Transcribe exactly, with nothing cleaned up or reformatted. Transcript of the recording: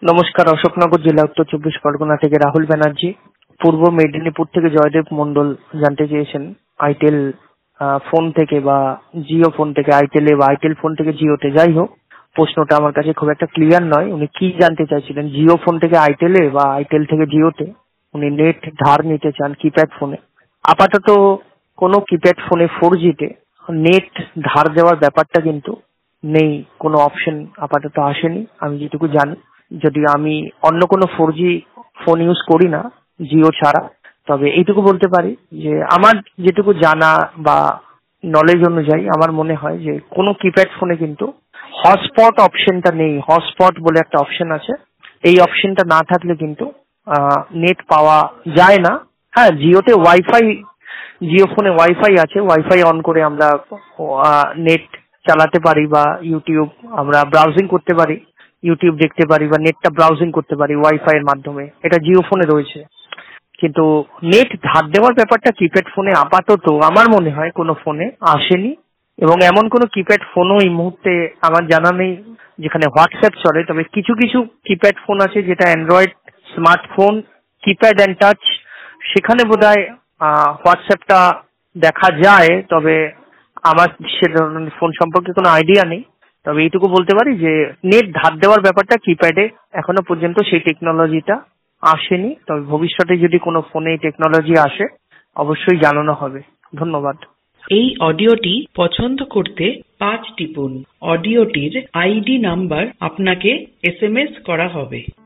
নমস্কার, অশোকনগর জেলা, উত্তর চব্বিশ পরগনা থেকে রাহুল ব্যানার্জি। পূর্ব মেদিনীপুর থেকে জয়দেব মন্ডল জানতে চেয়েছেন আইটেল ফোন থেকে বা জিও ফোন থেকে আইটেলে বা আইটেল ফোন থেকে জিওতে। যাই হোক, প্রশ্নটা আমার কাছে খুব একটা ক্লিয়ার নয়। উনি কি জানতে চাইছিলেন, জিও ফোন থেকে আইটেলে বা আইটেল থেকে জিওতে উনি নেট ধার নিতে চান কিপ্যাড ফোনে। আপাতত কোনো কিপ্যাড ফোনে ফোর জিতে নেট ধার দেওয়ার ব্যাপারটা কিন্তু নেই, কোনো অপশন আপাতত আসেনি আমি যেটুকু জানি। যদি আমি অন্য কোনো ফোর জি ফোন ইউজ করি না জিও ছাড়া, তবে এইটুকু বলতে পারি যে আমার যেটুকু জানা বা নলেজ অনুযায়ী আমার মনে হয় যে কোনো কিপ্যাড ফোনে কিন্তু হটস্পট অপশনটা নেই। হটস্পট বলে একটা অপশন আছে, এই অপশনটা না থাকলে কিন্তু নেট পাওয়া যায় না। হ্যাঁ, জিওতে ওয়াইফাই, জিও ফোনে ওয়াইফাই আছে, ওয়াইফাই অন করে আমরা নেট চালাতে পারি বা ইউটিউব আমরা ব্রাউজিং করতে পারি, ইউটিউব দেখতে পারি বা নেটটা ব্রাউজিং করতে পারি ওয়াইফাই এর মাধ্যমে। এটা জিও ফোনে রয়েছে। কিন্তু নেট ধার দেওয়ার ব্যাপারটা কিপ্যাড ফোনে আপাতত আমার মনে হয় কোনো ফোনে আসেনি, এবং এমন কোনো কিপ্যাড ফোনও এই মুহূর্তে আমার জানা নেই যেখানে হোয়াটসঅ্যাপ চলে। তবে কিছু কিছু কিপ্যাড ফোন আছে যেটা android smartphone, keypad and touch, সেখানে বোধহয় হোয়াটসঅ্যাপটা দেখা যায়। তবে আমার সে ধরনের ফোন সম্পর্কে কোনো আইডিয়া নেই। তবে এইটুকু বলতে পারি যে নেট ধার দেওয়ার ব্যাপারটা কিপ্যাডে এখনো পর্যন্ত সেই টেকনোলজিটা আসেনি। তবে ভবিষ্যতে যদি কোনো ফোনে এই টেকনোলজি আসে অবশ্যই জানানো হবে। ধন্যবাদ। এই অডিওটি পছন্দ করতে পাঁচ টিপুন। অডিওটির আইডি নাম্বার আপনাকে এস এম এস করা হবে।